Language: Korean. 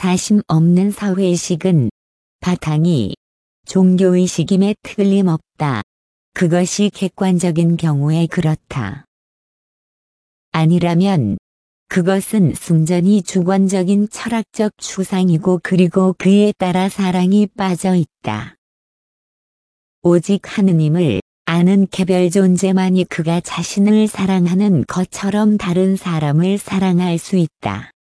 사심 없는 사회의식은 바탕이 종교의식임에 틀림없다. 그것이 객관적인 경우에 그렇다. 아니라면 그것은 순전히 주관적인 철학적 추상이고 그리고 그에 따라 사랑이 빠져 있다. 오직 하느님을 아는 개별 존재만이 그가 자신을 사랑하는 것처럼 다른 사람을 사랑할 수 있다.